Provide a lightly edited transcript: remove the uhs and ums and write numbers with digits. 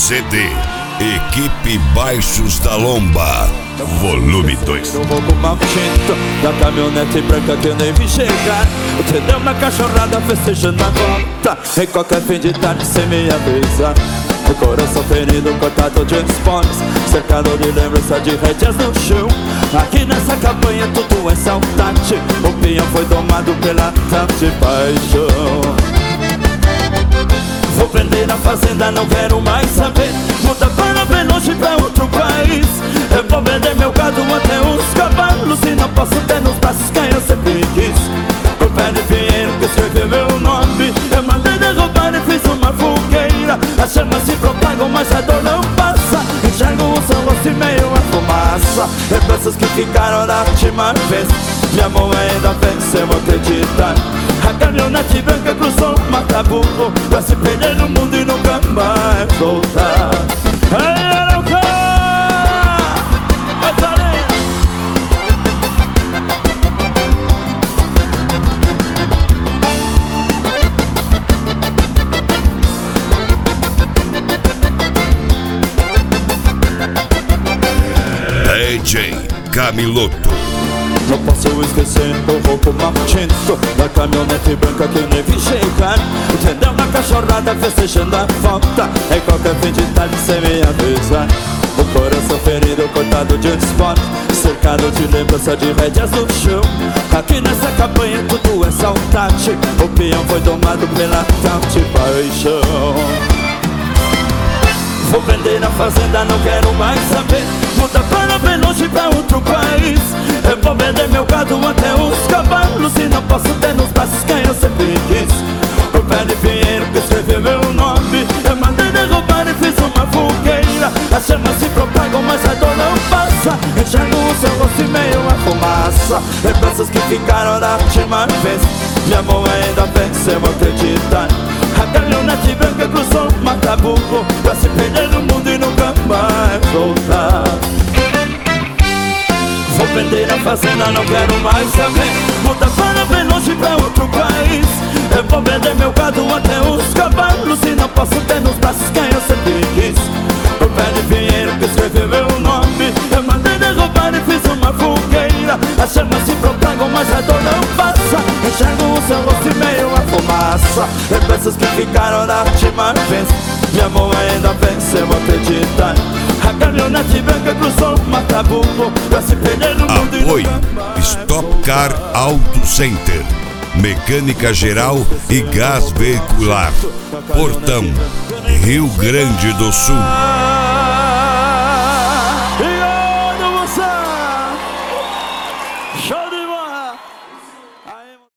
CD Equipe Baixos da Lomba, volume 2. No roubo maldito da caminhonete branca que eu nem vi chegar. Você deu uma cachorrada festejando a volta. Em qualquer fim de tarde sem me avisar. O coração ferido, cortado de esportes, cercado de lembrança de rédeas no chão. Aqui nessa campanha tudo é saudade. O pinhão foi domado pela tarde paixão. Vou vender a fazenda, não quero mais saber. Muda para bem longe, pra outro país. Eu vou vender meu gado até os cavalos. E não posso ter nos braços quem eu sempre quis. O pé de pinheiro que escreveu meu nome. Eu mandei derrubar e fiz uma fogueira. As chamas se propagam, mas a dor não passa. Enxergo o seu rosto e meio a fumaça. Lembranças que ficaram da última vez. Minha mão ainda venceu, acreditar. A caminhonete branca cruzou o mata-burro pra se perder no mundo e nunca mais voltar. Ei, Arauca! DJ Camiloto. Não posso esquecer o roubo maldito da caminhonete branca que eu nem vi chegar. Entendeu uma cachorrada festejando a volta. Em qualquer fim de tarde sem me avisar. O coração ferido, cortado de esporte, cercado de lembrança de rédeas no chão. Aqui nessa campanha tudo é saudade. O peão foi domado pela tal de paixão. Vou vender a fazenda, não quero mais saber. Muda para bem longe, pra outro país. Eu vou vender meu gado até os cavalos. E não posso ter nos braços quem eu sempre quis. O pé de pinheiro que escreveu meu nome. Eu mandei derrubar e fiz uma fogueira. As chamas se propagam, mas a dor não passa. Enxergo o seu rosto e meio a fumaça. Lembranças que ficaram da última vez. Minha mão ainda venceu, acreditar. A caminhonete branca cruzou o mata-burro pra se perder no mundo e nunca mais voltar. Vou vender a fazenda, não quero mais saber. Muda para bem longe, pra outro país. Eu vou vender meu gado até os cavalos. E não posso ter nos braços quem eu sempre quis. O pé de pinheiro que escreveu meu nome. Eu mandei derrubar e fiz uma fogueira. As chamas se propagam, mas a dor não passa. Enxergo o seu rosto e meio a fumaça. Lembranças que ficaram da última vez. Minha mão ainda venceu, acreditar. A caminhonete branca cruzou o mata-burro pra se perder no mundo. Apoio Stop Car Auto Center, mecânica geral e gás veicular, Portão, Rio Grande do Sul. E olha você, show de